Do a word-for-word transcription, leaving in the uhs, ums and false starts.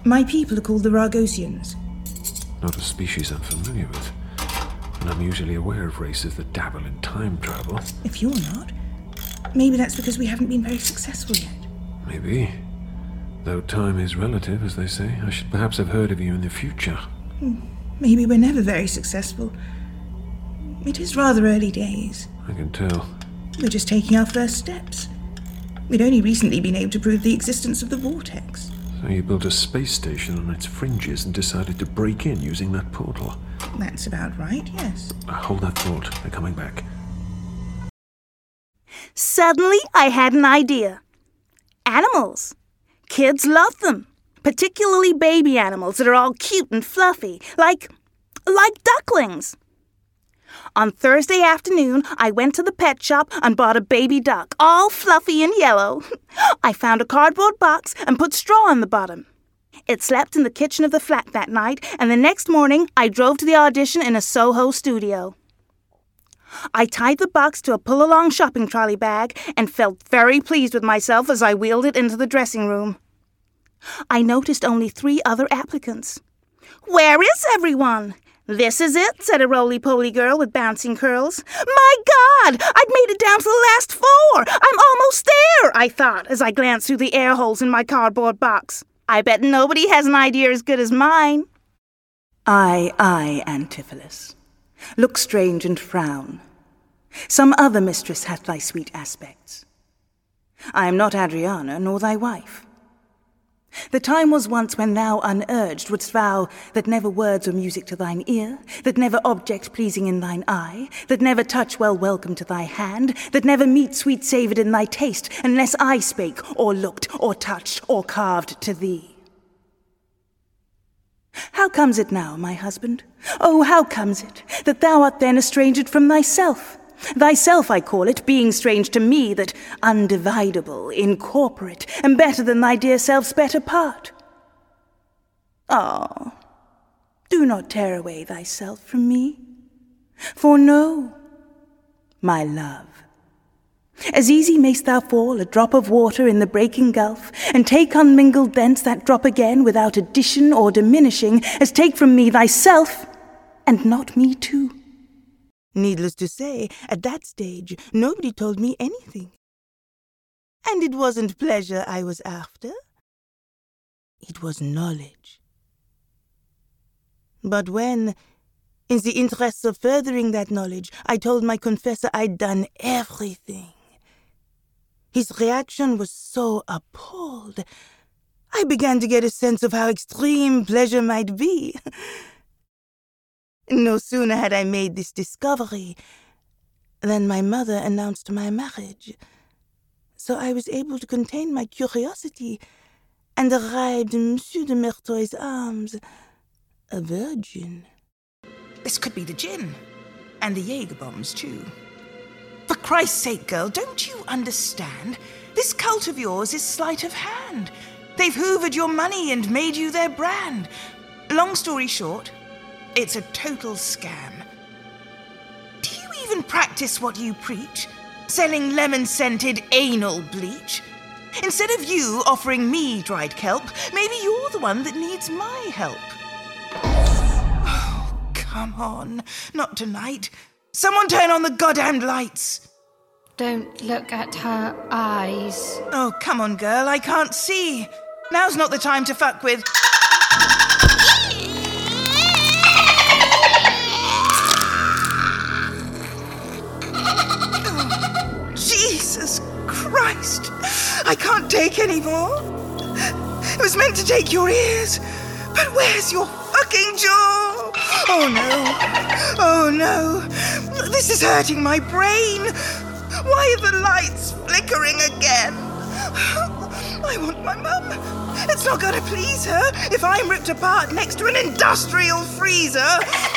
My people are called the Ragosians. Not a species I'm familiar with. And I'm usually aware of races that dabble in time travel. If you're not, maybe that's because we haven't been very successful yet. Maybe. Though time is relative, as they say, I should perhaps have heard of you in the future. Maybe we're never very successful. It is rather early days. I can tell. We're just taking our first steps. We'd only recently been able to prove the existence of the vortex. So you built a space station on its fringes and decided to break in using that portal? That's about right, yes. Uh, hold that thought. They're coming back. Suddenly, I had an idea. Animals. Kids love them. Particularly baby animals that are all cute and fluffy, like, like ducklings. On Thursday afternoon, I went to the pet shop and bought a baby duck, all fluffy and yellow. I found a cardboard box and put straw on the bottom. It slept in the kitchen of the flat that night, and the next morning I drove to the audition in a Soho studio. I tied the box to a pull-along shopping trolley bag and felt very pleased with myself as I wheeled it into the dressing room. I noticed only three other applicants. "Where is everyone?" "This is it," said a roly-poly girl with bouncing curls. "My God, I'd made it down to the last four. I'm almost there," I thought as I glanced through the air holes in my cardboard box. I bet nobody has an idea as good as mine. I, I, Antipholus, look strange and frown. Some other mistress hath thy sweet aspects. I am not Adriana, nor thy wife. The time was once when thou unurged wouldst vow that never words or music to thine ear, that never object pleasing in thine eye, that never touch well welcome to thy hand, that never meat sweet savoured in thy taste, unless I spake, or looked, or touched, or carved to thee. How comes it now, my husband? Oh, how comes it that thou art then estranged from thyself? Thyself, I call it, being strange to me, that undividable, incorporate, and better than thy dear self's better part. Ah, do not tear away thyself from me. For know, my love, as easy mayst thou fall a drop of water in the breaking gulf, and take unmingled thence that drop again without addition or diminishing, as take from me thyself, and not me too. Needless to say, at that stage, nobody told me anything. And it wasn't pleasure I was after. It was knowledge. But when, in the interests of furthering that knowledge, I told my confessor I'd done everything, his reaction was so appalled, I began to get a sense of how extreme pleasure might be. No sooner had I made this discovery than my mother announced my marriage. So I was able to contain my curiosity and arrived in Monsieur de Merteuil's arms, a virgin. This could be the gin. And the Jaeger bombs, too. For Christ's sake, girl, don't you understand? This cult of yours is sleight of hand. They've hoovered your money and made you their brand. Long story short, it's a total scam. Do you even practice what you preach? Selling lemon-scented anal bleach? Instead of you offering me dried kelp, maybe you're the one that needs my help. Oh, come on. Not tonight. Someone turn on the goddamned lights. Don't look at her eyes. Oh, come on, girl. I can't see. Now's not the time to fuck with... Jesus Christ! I can't take any more. It was meant to take your ears, but where's your fucking jaw? Oh no! Oh no! This is hurting my brain. Why are the lights flickering again? I want my mum. It's not gonna please her if I'm ripped apart next to an industrial freezer.